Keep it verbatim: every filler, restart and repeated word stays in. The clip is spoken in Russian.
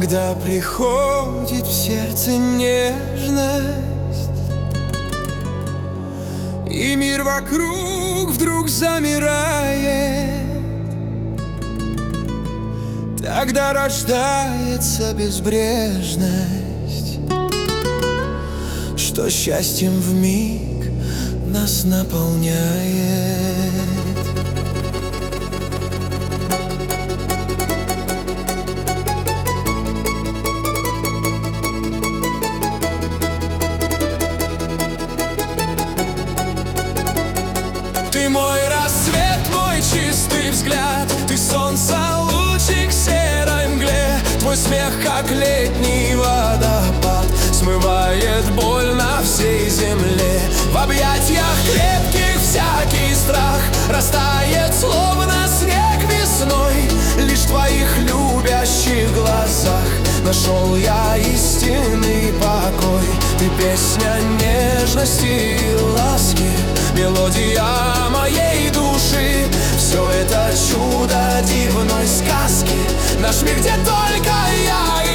когда приходит в сердце нежность, и мир вокруг вдруг замирает, тогда рождается безбрежность, что счастьем вмиг нас наполняет. Ты мой рассвет, мой чистый взгляд, ты солнце, лучик в серой мгле. Твой смех, как летний водопад, смывает боль на всей земле. В объятиях крепких всякий страх растает, словно снег весной. Лишь в твоих любящих глазах нашел я истинный покой. Ты песня нежности и ласки, мелодия моей души. Все это чудо дивной сказки, наш мир, где только я